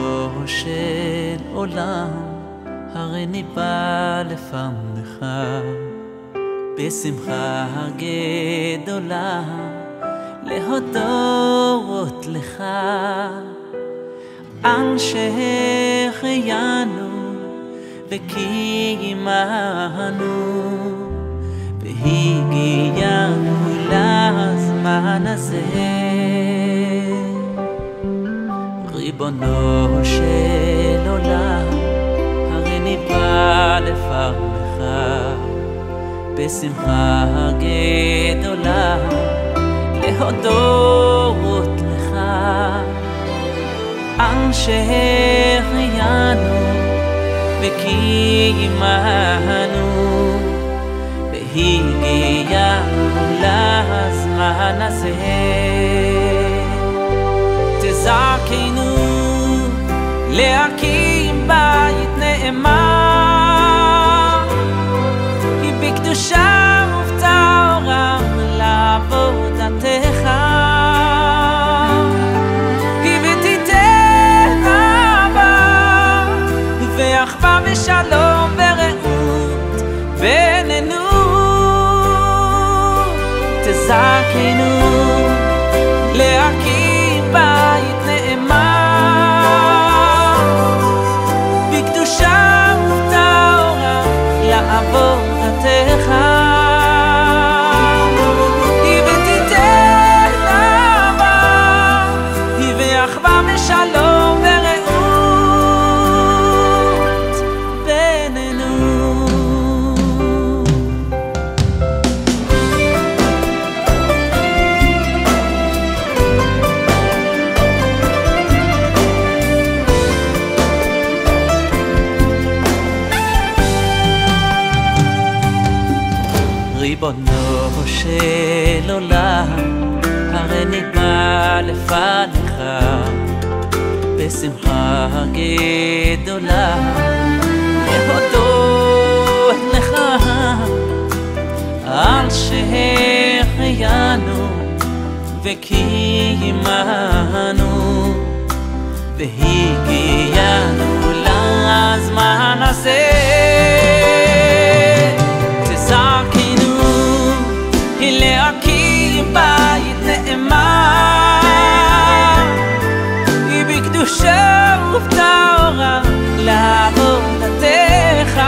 ריבונו של עולם, הריני בא לפניך בשמחה גדולה להודות לך על שהחיינו וקיימנו והגיענו לזמן הזה. ריבונו של עולם, הריני בא לפניך בשמחה גדולה להודות לך על שהחיינו וקיימנו והגיענו לזמן הזה. תזכנו להקים בית נאמן, כי בקדושה ובטהרה לעבודתך, כי ותיתן אהבה ואחווה ושלום ורעות בינינו. תזכנו להקים בית נאמן, בקדושה ובטהרה לעבודתך, היא ותיתן אהבה ואחווה ושלום ורעות בינינו. ריבונו של עולם, הריני בא לפניך בשמחה גדולה להודות לך על שהחיינו וקיימנו והגיענו לזמן הזה. להקים בית נאמן, היא בקדושה ובטהרה לעבודתך,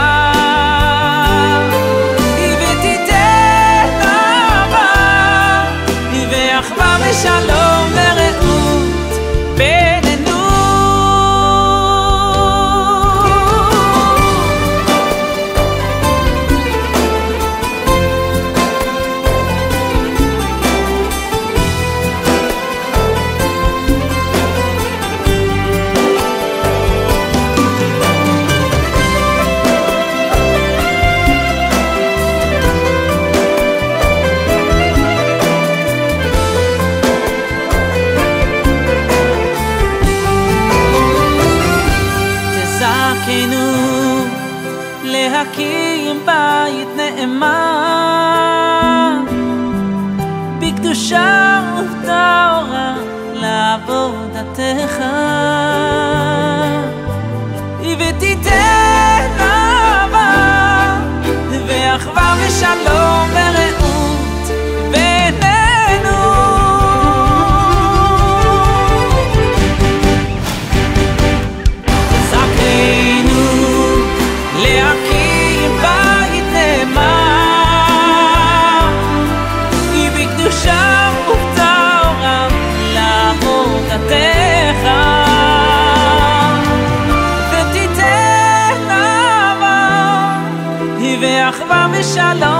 היא ותיתן אהבה ואחווה ושלום ורעות בינינו. להקים בית נאמן, בקדושה ובטהרה לעבודתך, היא ותיתן אהבה ואחווה ושלום ורעות בינינו. תזכנו להקים בית נאמן, היא בקדושה ובטהרה לעבודתך, ותיתן אהבה ואחווה ושלום